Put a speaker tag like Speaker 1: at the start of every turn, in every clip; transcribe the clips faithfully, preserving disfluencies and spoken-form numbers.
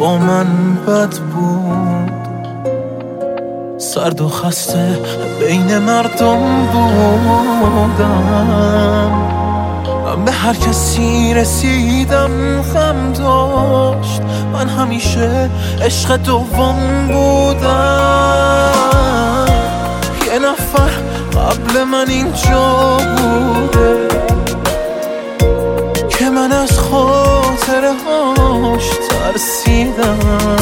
Speaker 1: با من بد بود، سرد و خسته بین مردم بودم. من به هر کسی رسیدم غم داشت، من همیشه عشق دوم بودم. یه نفر قبل من اینجا بوده که من از خاطره هاش ترسیدم.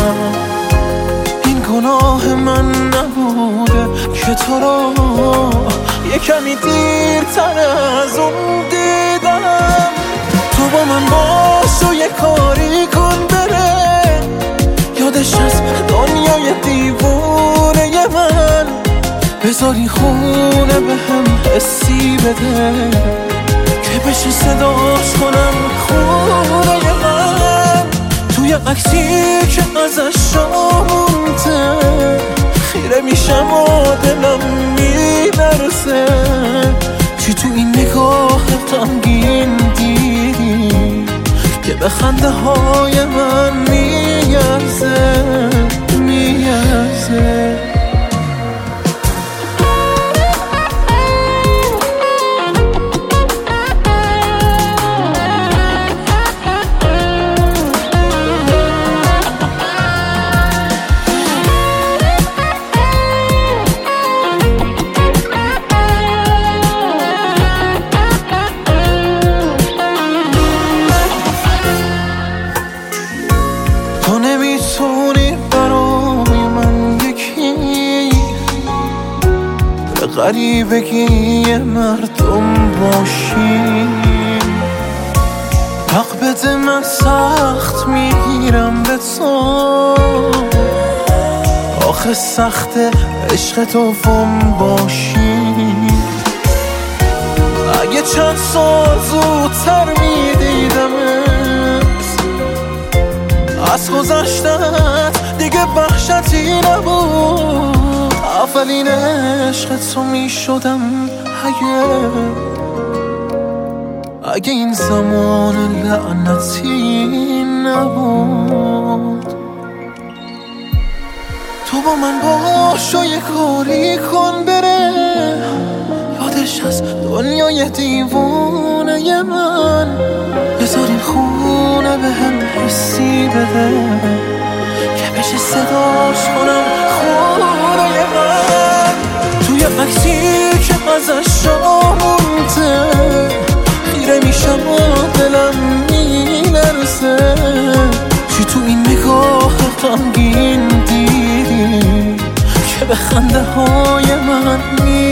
Speaker 1: این گناه من نبوده که تو را یه کمی دیرتر از اون دیدم. تو با من باش و یه کاری کن بره، یادش از دنیای دیوونه من. بذاری خونه به هم حسی بده که بشه صداش کنم خونه من. توی عکسی که ازش مونده خیره میشم و دلم میلرزه. چی تو این نگاه غمگین دیدی که به خنده های من میارزه میارزه. تو نمیتونی برای من یکی به غریبگی مردم باشی. حق بده من سخت میگیرم به تو، آخه سخت عشق دوم باشی. اگه چند سال زودتر میدیدمت از گذشتت دیگه وحشتی نبود. اولین عشق تو میشدم اگه اگه این زمان لعنتی نبود. تو با من باش و یه کاری کن بره، یادش از دنیای دیوونه من. بذاریم خونه به هم حسی بده که بشه صداش کنم خونه من. توی عکسی که ازش مونده خیره میشم و دلم میلرزه. چی تو این نگاه غمگین دیدی که به خنده های من می